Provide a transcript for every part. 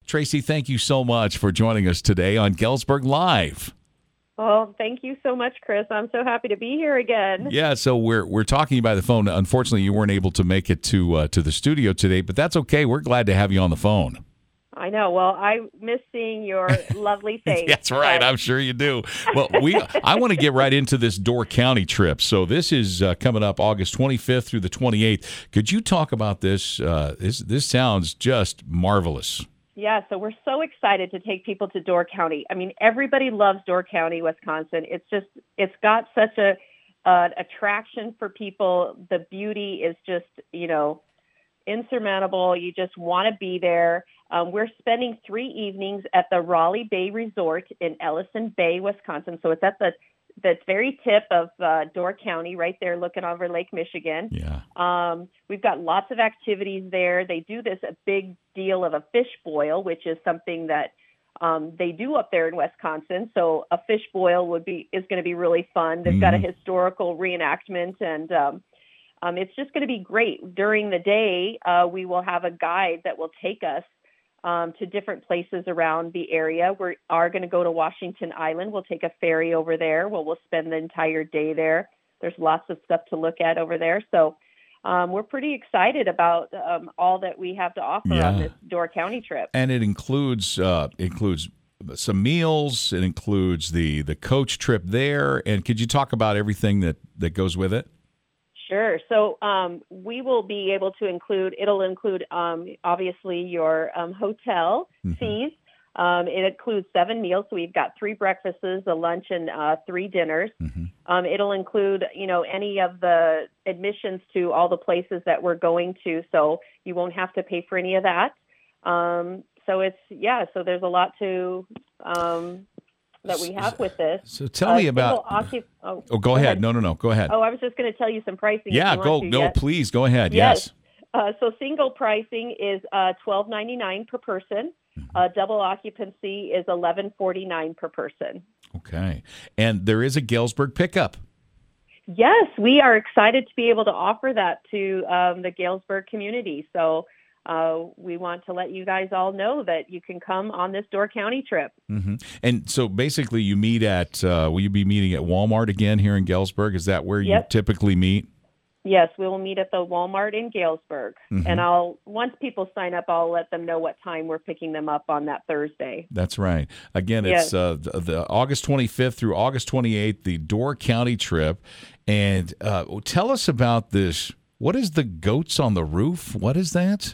Tracy, thank you so much for joining us today on Galesburg Live. Well, thank you so much, Chris. I'm so happy to be here again. Yeah, so we're talking by the phone. Unfortunately, you weren't able to make it to the studio today, but that's okay. We're glad to have you on the phone. I know. Well, I miss seeing your lovely face. That's right. I'm sure you do. Well, I want to get right into this Door County trip. So this is coming up August 25th through the 28th. Could you talk about this? This sounds just marvelous. Yeah, so we're so excited to take people to Door County. I mean, everybody loves Door County, Wisconsin. It's got such an attraction for people. The beauty is just, insurmountable. You just want to be there. We're spending 3 evenings at the Raleigh Bay Resort in Ellison Bay, Wisconsin. So it's at the very tip of Door County, right there looking over Lake Michigan. Yeah. We've got lots of activities there. They do a big deal of a fish boil, which is something that they do up there in Wisconsin. So a fish boil is going to be really fun. They've got a historical reenactment, and it's just going to be great. During the day, we will have a guide that will take us to different places around the area. We are going to go to Washington Island. We'll take a ferry over there. We'll spend the entire day there. There's lots of stuff to look at over there. So we're pretty excited about all that we have to offer on this Door County trip. And it includes some meals. It includes the coach trip there. And could you talk about everything that goes with it? Sure. So we will be able to it'll include obviously your hotel fees. It includes 7 meals. So we've got 3 breakfasts, a lunch, and 3 dinners. It'll include, any of the admissions to all the places that we're going to. So you won't have to pay for any of that. So there's a lot to that we have with this. So tell me about. Go ahead. No. Go ahead. Oh, I was just going to tell you some pricing. Yeah, go. No, please go ahead. Yes. So single pricing is $12.99 per person. Double occupancy is $11.49 per person. Okay, and there is a Galesburg pickup. Yes, we are excited to be able to offer that to the Galesburg community. So. We want to let you guys all know that you can come on this Door County trip. And so basically you meet at, will you be meeting at Walmart again here in Galesburg? Is that where you typically meet? Yes, we will meet at the Walmart in Galesburg. And once people sign up, I'll let them know what time we're picking them up on that Thursday. That's right. Again, it's the August 25th through August 28th, the Door County trip. And tell us about this. What is the Goats on the Roof? What is that?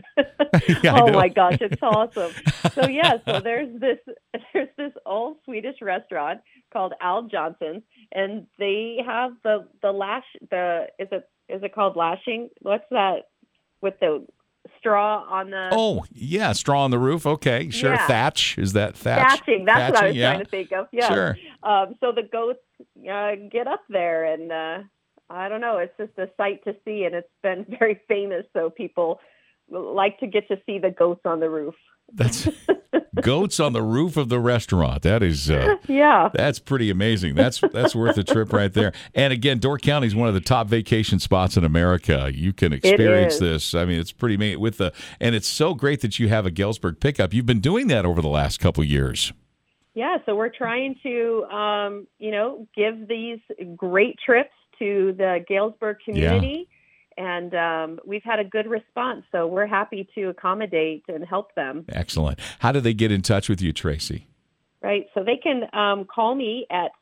Oh my gosh, it's awesome. So there's this old Swedish restaurant called Al Johnson's, and they have the is it called lashing? What's that with the straw on the? Oh yeah, straw on the roof. Okay, sure. Yeah. Thatch, is that thatch? Thatching. That's what I was trying to think of. Yeah. Sure. So the goats get up there, and I don't know. It's just a sight to see, and it's been very famous. So people like to get to see the goats on the roof. That's goats on the roof of the restaurant. That is, that's pretty amazing. That's worth a trip right there. And again, Door County is one of the top vacation spots in America. You can experience this. I mean, it's pretty amazing. And it's so great that you have a Galesburg pickup. You've been doing that over the last couple of years. Yeah, so we're trying to, give these great trips to the Galesburg community. Yeah. And we've had a good response, so we're happy to accommodate and help them. Excellent. How do they get in touch with you, Tracy? Right, so they can call me at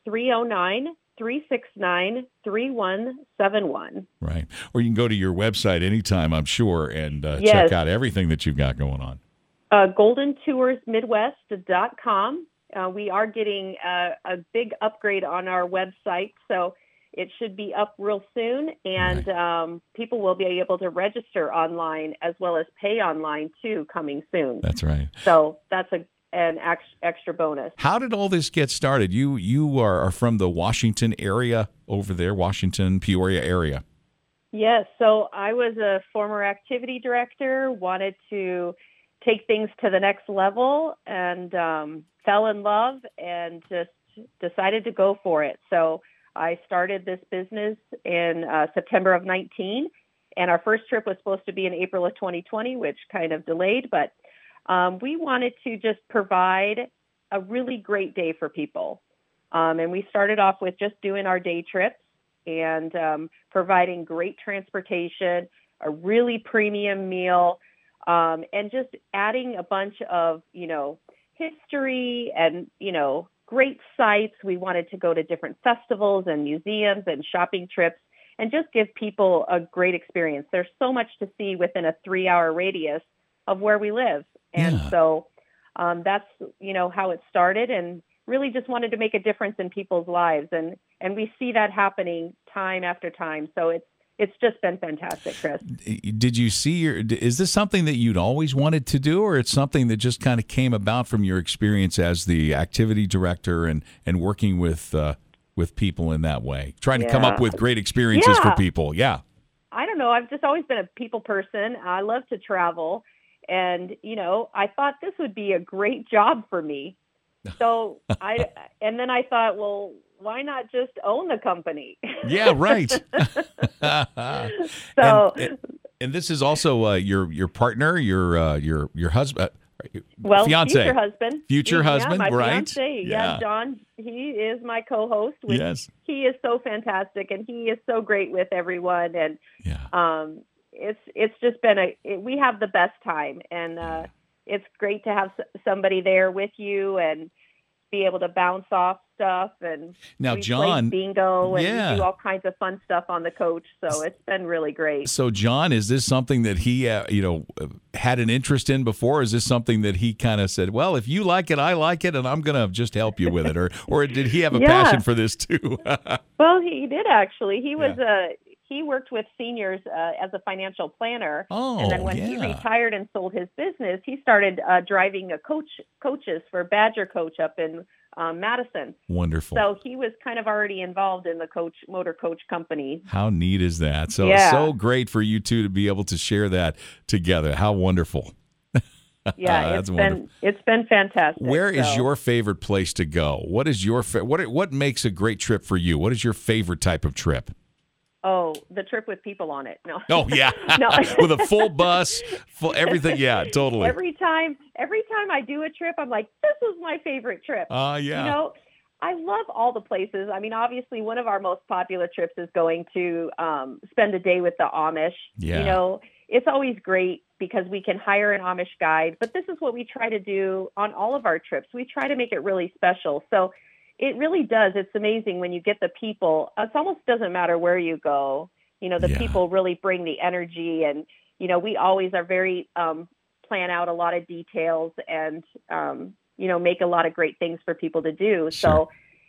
309-369-3171. Right, or you can go to your website anytime, I'm sure, and check out everything that you've got going on. GoldenToursMidwest.com. We are getting a big upgrade on our website, so it should be up real soon, and people will be able to register online as well as pay online, too, coming soon. That's right. So that's an extra bonus. How did all this get started? You are from the Washington area over there, Washington, Peoria area. Yes. So I was a former activity director, wanted to take things to the next level, and fell in love and just decided to go for it. So I started this business in September of 19, and our first trip was supposed to be in April of 2020, which kind of delayed, but we wanted to just provide a really great day for people. And we started off with just doing our day trips and providing great transportation, a really premium meal, and just adding a bunch of, history and, great sites. We wanted to go to different festivals and museums and shopping trips and just give people a great experience. There's so much to see within a 3-hour radius of where we live. And so that's, how it started, and really just wanted to make a difference in people's lives. And we see that happening time after time. So it's just been fantastic, Chris. Did you see is this something that you'd always wanted to do, or it's something that just kind of came about from your experience as the activity director and working with people in that way, trying to come up with great experiences for people? Yeah. I don't know. I've just always been a people person. I love to travel. And, I thought this would be a great job for me. So then I thought, well, why not just own the company? Yeah, right. So, and this is also your partner, your husband, fiance, future husband, my right? Fiance. Yeah, John. He is my co-host. Yes, he is so fantastic, and he is so great with everyone. And it's just been we have the best time, and it's great to have somebody there with you and be able to bounce off stuff. And now, we John, play bingo and do all kinds of fun stuff on the coach. So it's been really great. So, John, is this something that he, had an interest in before? Is this something that he kind of said, well, if you like it, I like it, and I'm going to just help you with it? Or did he have a passion for this too? Well, he did actually. He was he worked with seniors as a financial planner. And then when he retired and sold his business, he started driving coaches for Badger Coach up in Madison. Wonderful. So he was kind of already involved in the motor coach company. How neat is that? So it's so great for you two to be able to share that together. How wonderful. Yeah, it's been fantastic. Where is your favorite place to go? What is your what makes a great trip for you? What is your favorite type of trip? Oh, the trip with people on it. No. Oh, yeah. No. With a full bus, full everything. Yeah, totally. Every time I do a trip, I'm like, this was my favorite trip. Yeah. I love all the places. I mean, obviously, one of our most popular trips is going to spend a day with the Amish. Yeah. It's always great because we can hire an Amish guide, but this is what we try to do on all of our trips. We try to make it really special. So it really does. It's amazing when you get the people. It almost doesn't matter where you go. The people really bring the energy, and, we always are very plan out a lot of details and, make a lot of great things for people to do. Sure.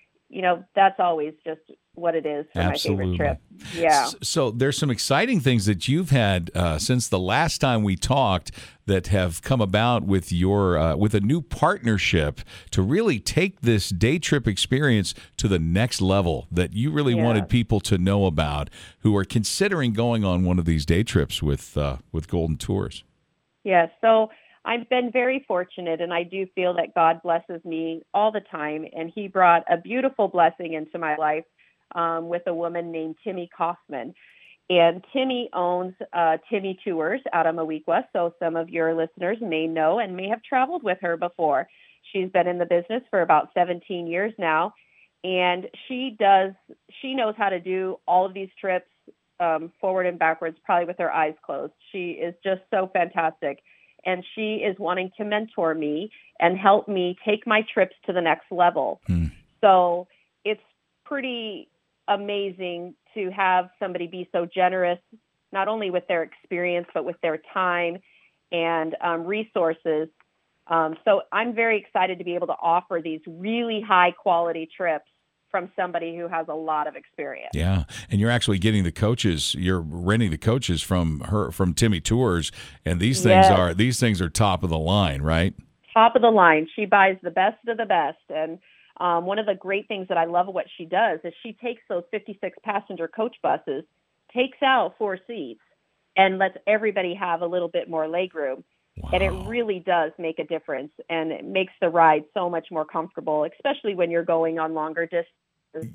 So, that's always just what it is for my favorite trip. Yeah. So there's some exciting things that you've had since the last time we talked that have come about with your with a new partnership to really take this day trip experience to the next level that you really wanted people to know about who are considering going on one of these day trips with Golden Tours. Yeah. So I've been very fortunate, and I do feel that God blesses me all the time. And he brought a beautiful blessing into my life with a woman named Timmy Kaufman. And Timmy owns Timmy Tours out of Moweaqua, so some of your listeners may know and may have traveled with her before. She's been in the business for about 17 years now, and she knows how to do all of these trips forward and backwards, probably with her eyes closed. She is just so fantastic, and she is wanting to mentor me and help me take my trips to the next level. So it's pretty amazing to have somebody be so generous, not only with their experience, but with their time and resources. So I'm very excited to be able to offer these really high quality trips from somebody who has a lot of experience. Yeah, and you're actually getting the coaches. You're renting the coaches from Timmy Tours, and these things are top of the line, right? Top of the line. She buys the best of the best, and one of the great things that I love what she does is she takes those 56 passenger coach buses, takes out 4 seats, and lets everybody have a little bit more legroom. Wow. And it really does make a difference, and it makes the ride so much more comfortable, especially when you're going on longer distances.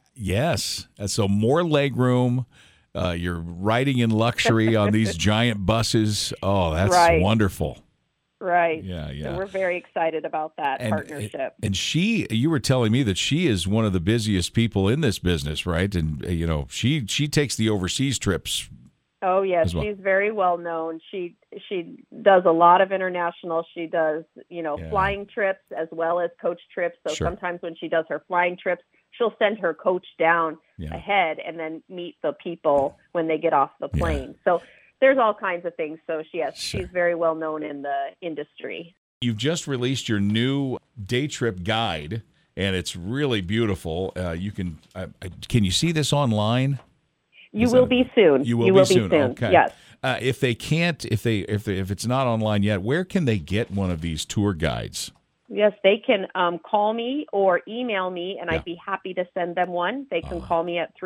Yes. So more legroom. You're riding in luxury on these giant buses. Oh, that's wonderful. Right. Yeah, yeah. So we're very excited about that partnership. And you were telling me that she is one of the busiest people in this business, right? And she takes the overseas trips. Oh yes, well. She's very well known. She does a lot of international. She does flying trips as well as coach trips. So sometimes when she does her flying trips, she'll send her coach down ahead and then meet the people when they get off the plane. So there's all kinds of things. So she's very well known in the industry. You've just released your new day trip guide, and it's really beautiful. You can you see this online? You will be soon. You will be soon. Okay. Yes. If it's not online yet, where can they get one of these tour guides? Yes, they can call me or email me, and I'd be happy to send them one. They can call me at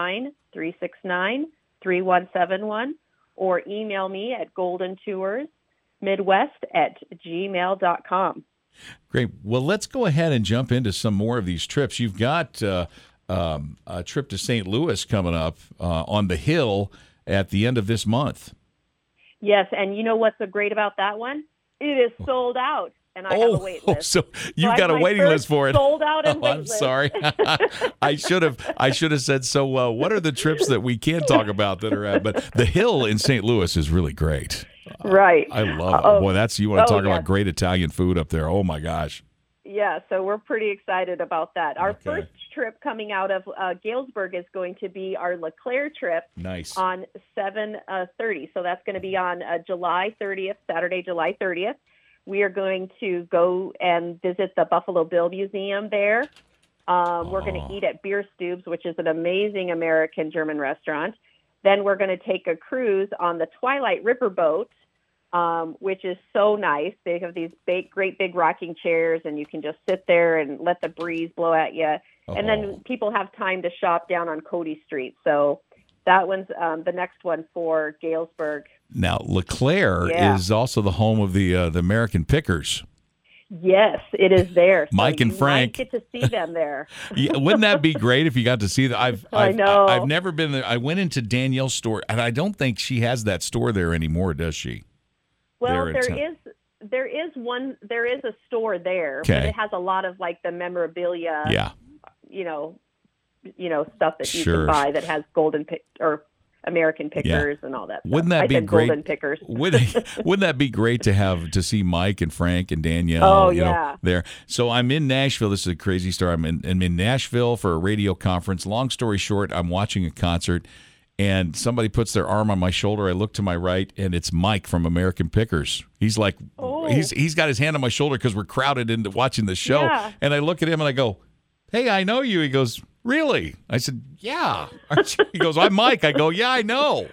309-369-3171 or email me at goldentoursmidwest@gmail.com. Great. Well, let's go ahead and jump into some more of these trips. You've got a trip to St. Louis coming up on the Hill at the end of this month. Yes, and you know what's so great about that one? It is sold out. And I have a wait list. So you've got a waiting list for it. Sold out and wait I'm list. Sorry. I should have said, so what are the trips that we can't talk about that are at? But the Hill in St. Louis is really great. Right. I love it. Boy, you want to talk about great Italian food up there. Oh, my gosh. Yeah, so we're pretty excited about that. Our first trip coming out of Galesburg is going to be our LeClaire trip. Nice. On 7/30. So that's going to be on July 30th, Saturday, July 30th. We are going to go and visit the Buffalo Bill Museum there. We're going to eat at Beer Stubes, which is an amazing American German restaurant. Then we're going to take a cruise on the Twilight Riverboat, which is so nice. They have these great big rocking chairs, and you can just sit there and let the breeze blow at you. And then people have time to shop down on Cody Street. So that one's the next one for Galesburg. Now, LeClaire is also the home of the American Pickers. Yes, it is there. Mike and Frank. Might get to see them there. Yeah, wouldn't that be great if you got to see that? I know. I've never been there. I went into Danielle's store, and I don't think she has that store there anymore, does she? Well, there is a store there, but it has a lot of like the memorabilia. Yeah. Stuff that you can buy that has or American Pickers and all that stuff. Wouldn't that be great? Golden Pickers. Wouldn't that be great to see Mike and Frank and Danielle there? So I'm in Nashville. This is a crazy story. I'm in Nashville for a radio conference. Long story short, I'm watching a concert, and somebody puts their arm on my shoulder. I look to my right, and it's Mike from American Pickers. He's like, he's got his hand on my shoulder because we're crowded into watching the show. Yeah. And I look at him and I go, "Hey, I know you." He goes, "Really?" I said, "Yeah." He goes, "I'm Mike." I go, "Yeah, I know."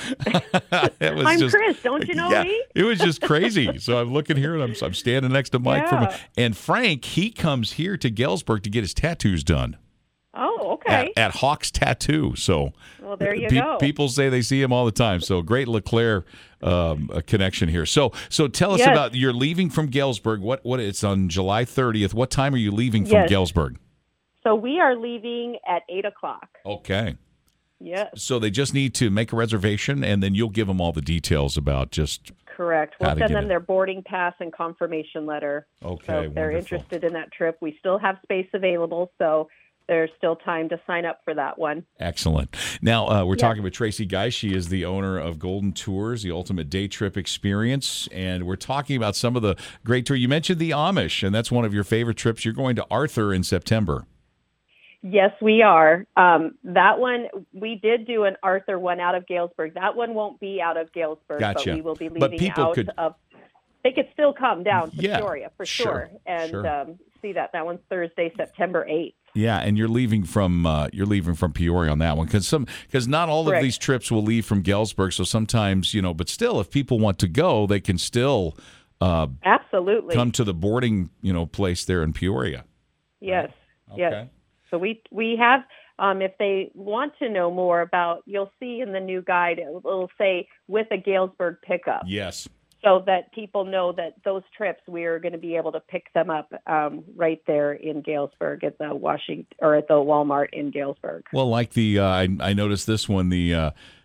I'm Chris. Don't you know me? It was just crazy. So I'm looking here, and I'm standing next to Mike. And Frank, he comes here to Galesburg to get his tattoos done. Oh, okay. At Hawk's Tattoo. So well, there you go. People say they see him all the time. So great LeClaire connection here. So tell us about, you're leaving from Galesburg. What it's on July 30th. What time are you leaving from Galesburg? So we are leaving at 8:00. Okay. Yes. So they just need to make a reservation, and then you'll give them all the details about just correct. We'll send them their boarding pass and confirmation letter. Okay. So if they're interested in that trip, we still have space available. So there's still time to sign up for that one. Excellent. Now, we're talking with Tracy Geist. She is the owner of Golden Tours, the ultimate day trip experience. And we're talking about some of the great tours. You mentioned the Amish, and that's one of your favorite trips. You're going to Arthur in September. Yes, we are. That one, we did do an Arthur one out of Galesburg. That one won't be out of Galesburg, gotcha. But we will be leaving out of... They could still come down to Peoria for sure. And see that. That one's Thursday, September 8th. Yeah, and you're leaving from Peoria on that one because not all of these trips will leave from Galesburg. So sometimes but still, if people want to go, they can still absolutely come to the boarding place there in Peoria. Yes, okay. Yes. So we have if they want to know more about, you'll see in the new guide it'll say with a Galesburg pickup. Yes. So that people know that those trips, we are going to be able to pick them up right there in Galesburg at the Walmart in Galesburg. Well, like the I noticed this one, the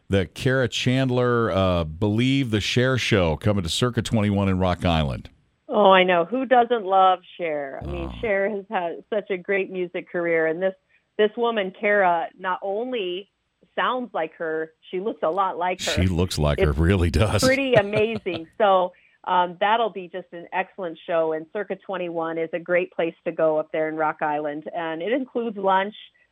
the Kara Chandler Believe the Cher show coming to Circa 21 in Rock Island. Oh, I know. Who doesn't love Cher? I mean, Cher has had such a great music career, and this woman, Kara, not only sounds like her, she looks a lot like her. She looks like her, really does. Pretty amazing. So that'll be just an excellent show, and Circa 21 is a great place to go up there in Rock Island, and it includes lunch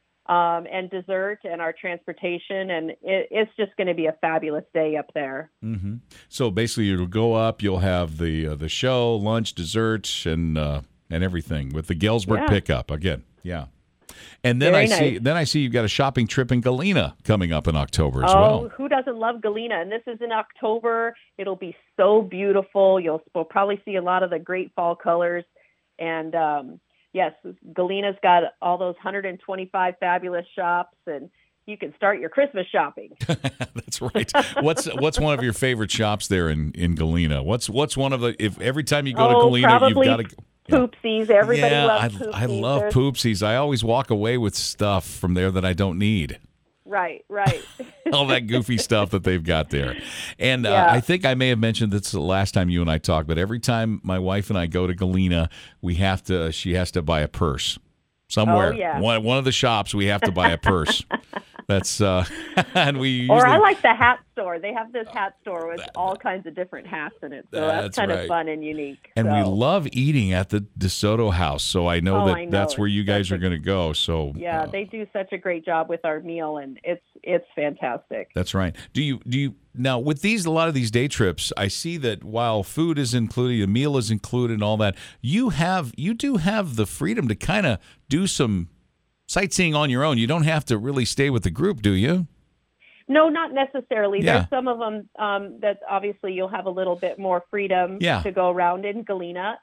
and dessert and our transportation, and it's just going to be a fabulous day up there. Mm-hmm. So basically, you'll go up, you'll have the show, lunch, dessert, and everything with the Galesburg pickup again. Yeah. And then I see you've got a shopping trip in Galena coming up in October as well. Oh, who doesn't love Galena? And this is in October. It'll be so beautiful. We'll probably see a lot of the great fall colors. And yes, Galena's got all those 125 fabulous shops, and you can start your Christmas shopping. That's right. What's one of your favorite shops there in Galena? What's one of the, if every time you go to Galena, you've got to... Poopsies. Everybody loves Poopsies. I love Poopsies. I always walk away with stuff from there that I don't need. Right. All that goofy stuff that they've got there. And I think I may have mentioned this the last time you and I talked, but every time my wife and I go to Galena, she has to buy a purse somewhere. Oh, yeah. One of the shops, we have to buy a purse. That's and we usually... Or I like the hat store. They have this hat store with all kinds of different hats in it. So that's kind of fun and unique. And we love eating at the DeSoto House. So I know that's where you guys are going to go. So yeah, they do such a great job with our meal, and it's fantastic. That's right. Do you now with a lot of these day trips, I see that while food is included, a meal is included, and all that, you do have the freedom to kind of do some sightseeing on your own. You don't have to really stay with the group, do you? No, not necessarily. Yeah. There's some of them that obviously you'll have a little bit more freedom to go around in Galena.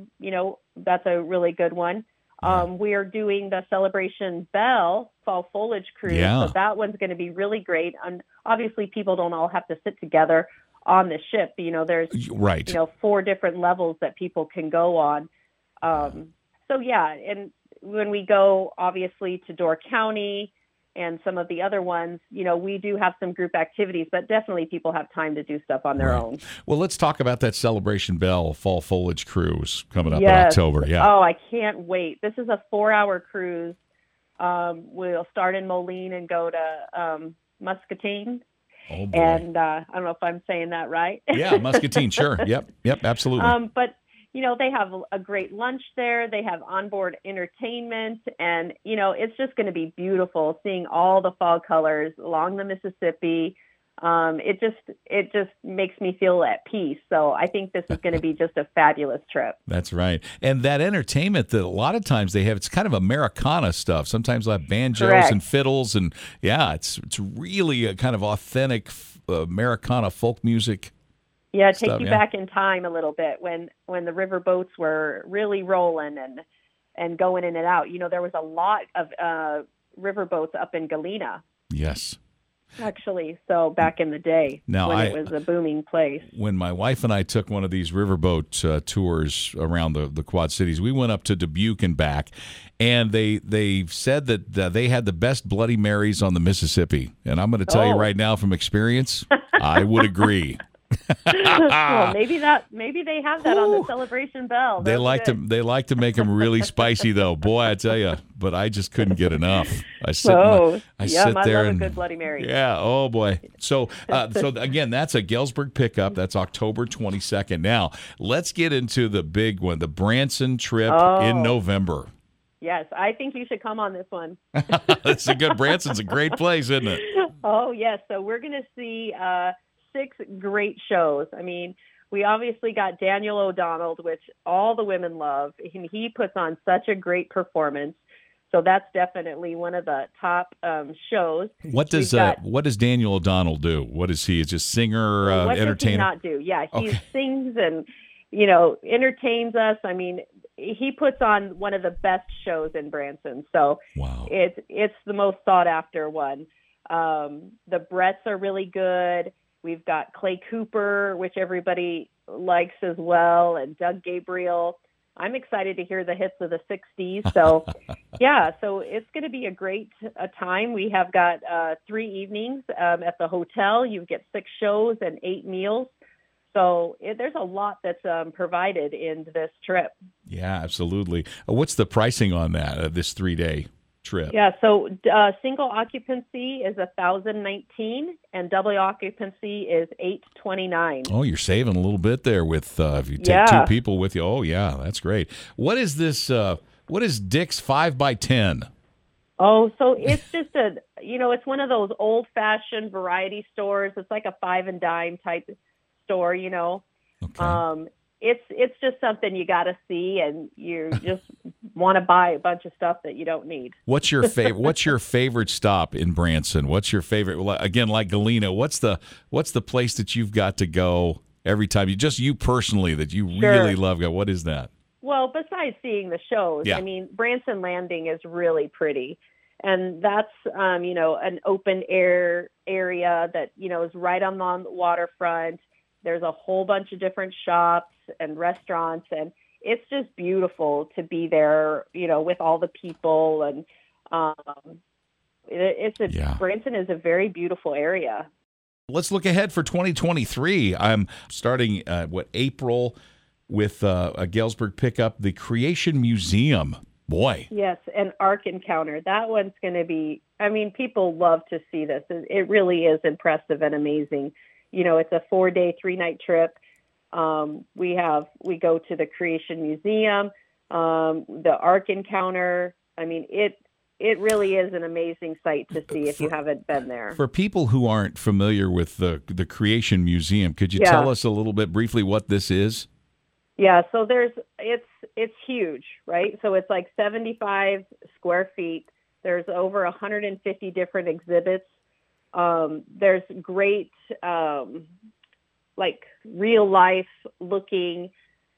That's a really good one. We are doing the Celebration Bell Fall Foliage Cruise. Yeah. So that one's going to be really great. And obviously people don't all have to sit together on the ship. There's 4 different levels that people can go on. And when we go, obviously, to Door County and some of the other ones, we do have some group activities, but definitely people have time to do stuff on their own. Well, let's talk about that Celebration Bell Fall Foliage Cruise coming up in October. Yeah. Oh, I can't wait. This is a 4-hour cruise. We'll start in Moline and go to Muscatine. Oh, boy. And I don't know if I'm saying that right. Yeah, Muscatine, sure. Yep, absolutely. But they have a great lunch there. They have onboard entertainment, and, it's just going to be beautiful seeing all the fall colors along the Mississippi. It just makes me feel at peace. So I think this is going to be just a fabulous trip. That's right. And that entertainment that a lot of times they have, it's kind of Americana stuff. Sometimes they'll have banjos and fiddles, and it's really a kind of authentic Americana folk music. Yeah, take you back in time a little bit when the river boats were really rolling and going in and out. There was a lot of river boats up in Galena. Yes. Actually, so back in the day when it was a booming place. When my wife and I took one of these riverboat tours around the Quad Cities, we went up to Dubuque and back, and they said that they had the best Bloody Marys on the Mississippi. And I'm going to tell you right now from experience, I would agree. Well, maybe they have that on the Celebration Bell. They like to make them really spicy, though. Boy, I tell you, but I just couldn't get enough. I sit there and a good Bloody Mary. Yeah. Oh boy. So again, that's a Galesburg pickup. That's October 22nd. Now let's get into the big one, the Branson trip in November. Yes, I think you should come on this one. That's a good. Branson's a great place, isn't it? Oh yes. So we're going to see 6 great shows. I mean, we obviously got Daniel O'Donnell, which all the women love. He puts on such a great performance. So that's definitely one of the top shows. What does Daniel O'Donnell do? What is he? Is just singer, what entertainer? What does he not do? Yeah, he sings and entertains us. I mean, he puts on one of the best shows in Branson. So it's the most sought after one. The Bretts are really good. We've got Clay Cooper, which everybody likes as well, and Doug Gabriel. I'm excited to hear the hits of the 60s. So, yeah, so it's going to be a great time. We have got 3 evenings at the hotel. You get 6 shows and 8 meals. So there's a lot that's provided in this trip. Yeah, absolutely. What's the pricing on that, this 3-day trip? Yeah, so single occupancy is $1,019 and double occupancy is $829. Oh, you're saving a little bit there with if you take 2 people with you. Oh, yeah, that's great. What is this? What is Dick's 5x10? Oh, so it's just it's one of those old-fashioned variety stores. It's like a 5 and dime type store, Okay. It's just something you got to see, and you just want to buy a bunch of stuff that you don't need. What's your favorite? What's your favorite stop in Branson? What's your favorite? Again, like Galena, what's the place that you've got to go every time? You personally that you really love. What is that? Well, besides seeing the shows, I mean, Branson Landing is really pretty, and that's an open air area that is right on the waterfront. There's a whole bunch of different shops and restaurants, and it's just beautiful to be there, with all the people. And Branson is a very beautiful area. Let's look ahead for 2023. I'm starting, April with a Galesburg pickup, the Creation Museum. Boy. Yes, and Ark Encounter. That one's going to be, people love to see this. It really is impressive and amazing. It's a 4-day, 3-night trip. We go to the Creation Museum, the Ark Encounter. It really is an amazing sight to see if you haven't been there. For people who aren't familiar with the Creation Museum, could you tell us a little bit briefly what this is? Yeah, so it's huge, right? So it's like 75 square feet. There's over 150 different exhibits. There's great, real life looking,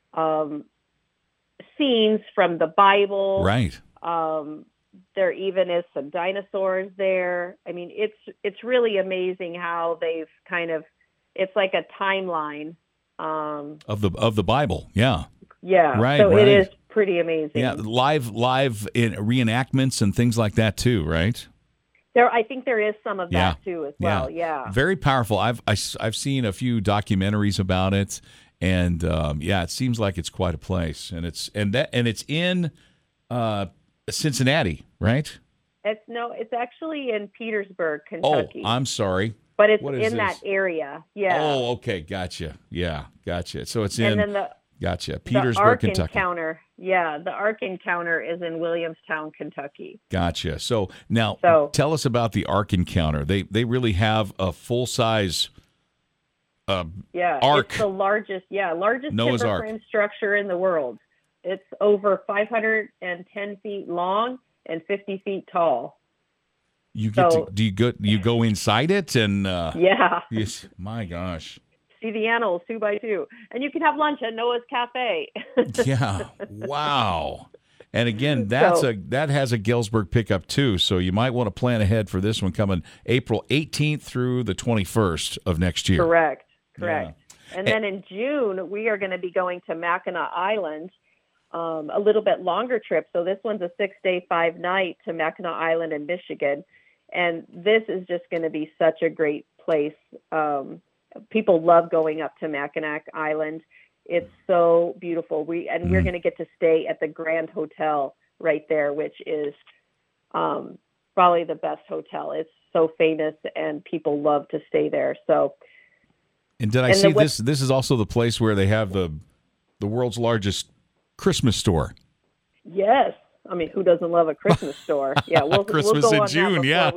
scenes from the Bible. Right. There even is some dinosaurs there. It's really amazing how they've it's like a timeline, of the Bible. Yeah. Yeah. Right. So right. It is pretty amazing. Yeah. Live in reenactments and things like that too, right? I think there is some of that too as well. Yeah. Very powerful. I've seen a few documentaries about it, and it seems like it's quite a place. And it's in Cincinnati, right? It's actually in Petersburg, Kentucky. Oh, I'm sorry. But it's in that area. Yeah. Oh, okay, gotcha. Yeah, gotcha. So it's in. And then gotcha. Petersburg, Ark Kentucky. Encounter. Yeah, the Ark Encounter is in Williamstown, Kentucky. Gotcha. So now tell us about the Ark Encounter. They really have a full size ark. It's the largest Noah's timber Ark frame structure in the world. It's over 510 feet long and 50 feet tall. Do you go inside it and yes, my gosh. See the animals 2x2, and you can have lunch at Noah's Cafe. Yeah, wow! And again, that has a Galesburg pickup too, so you might want to plan ahead for this one coming April 18th through the 21st of next year. Correct. Yeah. And then in June we are going to be going to Mackinac Island, a little bit longer trip. So this one's a 6-day, 5-night to Mackinac Island in Michigan, and this is just going to be such a great place. People love going up to Mackinac Island. It's so beautiful. We're going to get to stay at the Grand Hotel right there, which is probably the best hotel. It's so famous, and people love to stay there. So, and did I see this? This is also the place where they have the world's largest Christmas store. Yes. Who doesn't love a Christmas store? Yeah, Christmas we'll go in on June. Yeah,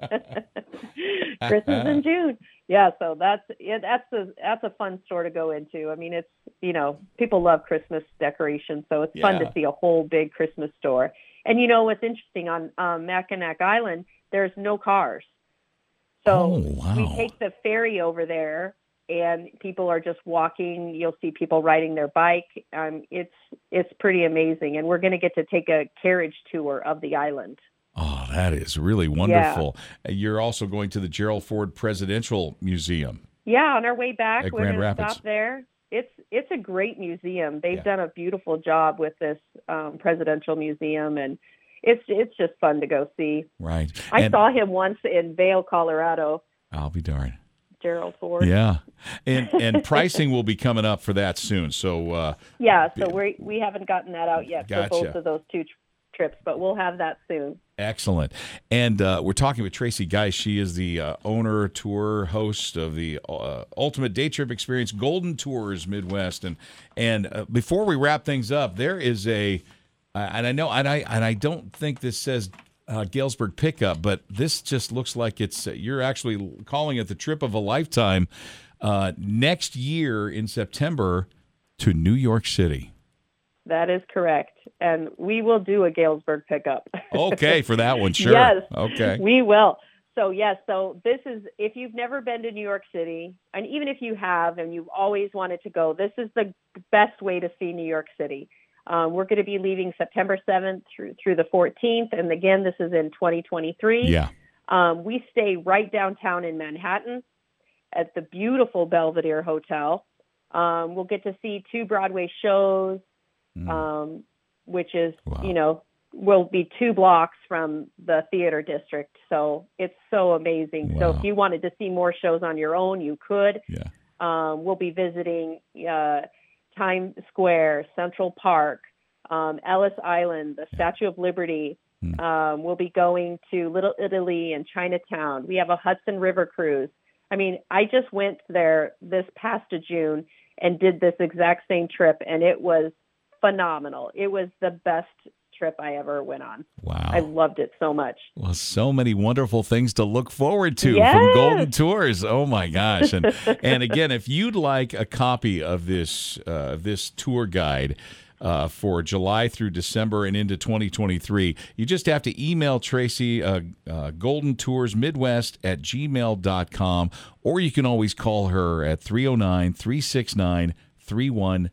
Christmas in June. Yeah, so that's a fun store to go into. It's people love Christmas decorations, so it's fun to see a whole big Christmas store. And what's interesting on Mackinac Island, there's no cars, so we take the ferry over there, and people are just walking. You'll see people riding their bike. It's pretty amazing, and we're going to get to take a carriage tour of the island. Oh, that is really wonderful. Yeah. You're also going to the Gerald Ford Presidential Museum. Yeah, on our way back, we're going to stop there. it's a great museum. They've done a beautiful job with this presidential museum, and it's just fun to go see. Right. I saw him once in Vail, Colorado. I'll be darned. Gerald Ford. Yeah, and pricing will be coming up for that soon. So so we haven't gotten that out yet for both of those two trips, but we'll have that soon. Excellent. And we're talking with Tracy Geist. She is the owner, tour host of the Ultimate Day Trip Experience, Golden Tours Midwest. And before we wrap things up, there is and I don't think this says Galesburg Pickup, but this just looks like you're actually calling it the trip of a lifetime next year in September to New York City. That is correct. And we will do a Galesburg Pickup. Okay, for that one, sure. Yes, okay. We will. So, so this is, if you've never been to New York City, and even if you have and you've always wanted to go, this is the best way to see New York City. We're going to be leaving September 7th through the 14th. And again, this is in 2023. Yeah. We stay right downtown in Manhattan at the beautiful Belvedere Hotel. We'll get to see 2 Broadway shows, which is, will be 2 blocks from the theater district. So it's so amazing. Wow. So if you wanted to see more shows on your own, you could. Yeah. We'll be visiting Times Square, Central Park, Ellis Island, the Statue of Liberty. We'll be going to Little Italy and Chinatown. We have a Hudson River cruise. I mean, I just went there this past June and did this exact same trip, and it was phenomenal. It was the best trip I ever went on. Wow. I loved it so much. Well, so many wonderful things to look forward to from Golden Tours. Oh my gosh. And again, if you'd like a copy of this tour guide for July through December and into 2023, you just have to email Tracy Golden Tours Midwest at gmail.com, or you can always call her at 309-369-3171.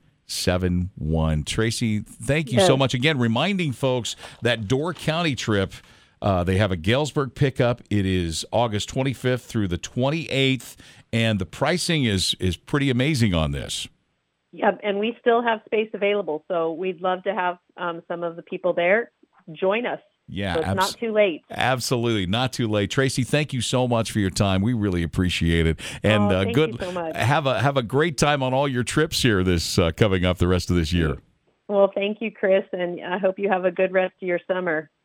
Tracy, thank you so much again, reminding folks that Door County trip. They have a Galesburg Pickup. It is August 25th through the 28th, and the pricing is pretty amazing on this. Yep, and we still have space available, so we'd love to have some of the people there join us. Yeah, so it's not too late. Absolutely, not too late. Tracy, thank you so much for your time. We really appreciate it. And thank you so much. Have a great time on all your trips here this coming up the rest of this year. Well, thank you, Chris, and I hope you have a good rest of your summer.